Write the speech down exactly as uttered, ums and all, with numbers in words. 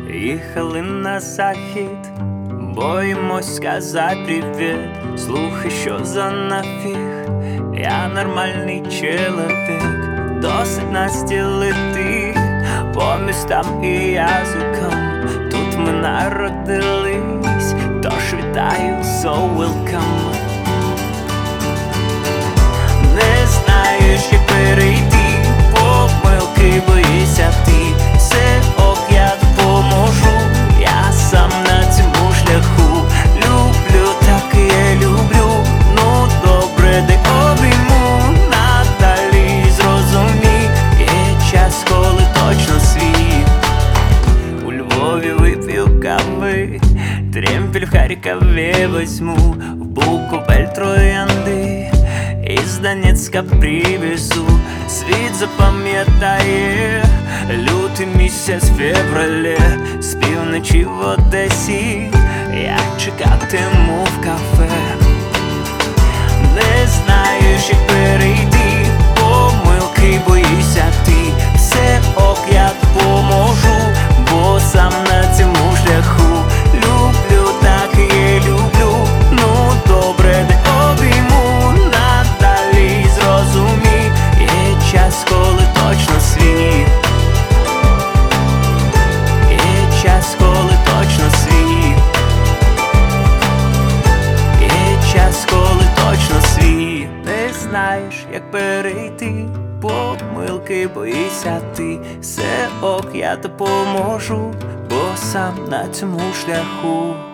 Їхали на захід, боїмось сказати привіт. Слухай, що за нафіг, я нормальний чоловік. Досить нас ділити по містам і язикам. Тут ми народились, тож вітаю, so welcome. Не знаєш, як перейти помилки, боїшся ти. Все ок, я допоможу, я сам на цьому шляху. Люблю, так і я люблю, ну добре, дай обійму. Надалі зрозумій, є час, коли точно свій. У Львові вип'ю кави, Тремпель в Харкові возьму, в Буковель троянди із Донецька привезу. Світ запам'ятає лютий місяць в февралі, з півночі в Одесі я чекатиму в кафе. Не знаєш, як перейти помилки, боїшся ти. Все ок, я допоможу, бо сам на цьому шляху. Люблю, так і я люблю, ну добре, де обійму. Надалі зрозумій, є час, коли точно свій. Є час, коли точно свій. Є час, коли точно свій. Не знаєш, як перейти помилки, боїшся ти. Все ок, я допоможу, бо сам на цьому шляху.